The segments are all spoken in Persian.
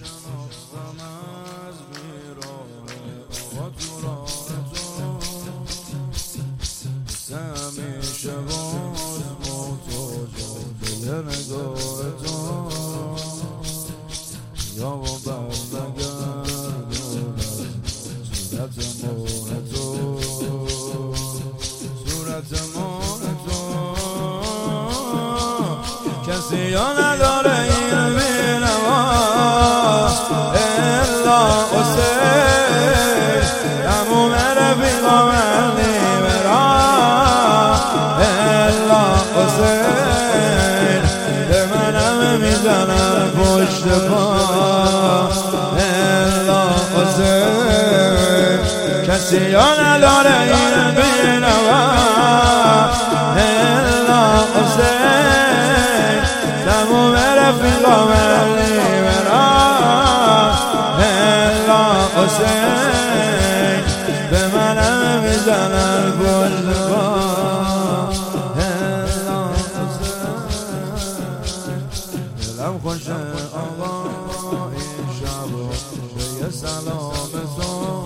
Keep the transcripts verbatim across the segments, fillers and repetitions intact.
شناختم از بیراه آقا تو راه تو مثل همیشه باز محتاجم دل نگاه تو یا با بر نگردونم صورت ماه تو صورت ماه تو کسی یا نداره این بینوا الا حسین تموم رفیقا من نیمرا الا حسین به منم میزنن پشت پا الا حسین کسی یا نداره این بینوا الا حسین تموم رفیقا من نیمرا الا حسین به منم میزنن پشت پا الا حسین دلم خوشه آقا این شب به یه سلام تو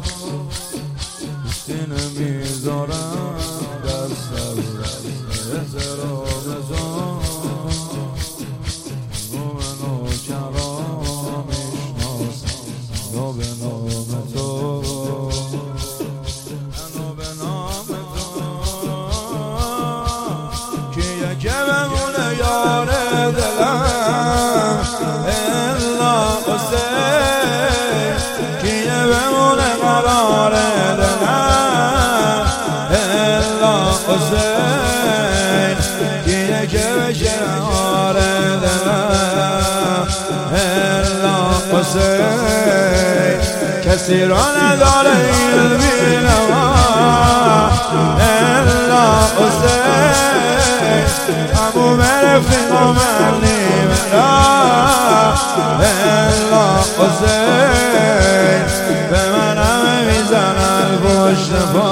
دوستی نمیذارم در سر احترام تو منو کرام میشناسم منو به نام تو منو به نام تو کیه که بمونه یار دلم الا حسین کیه بمونه قرار دلم الا حسین کیه که بشه یار دلم الا حسین کسی را نداره این بینوا الا حسین تموم رفیقا من نیمرا الا حسین به منم میزنن پشت پا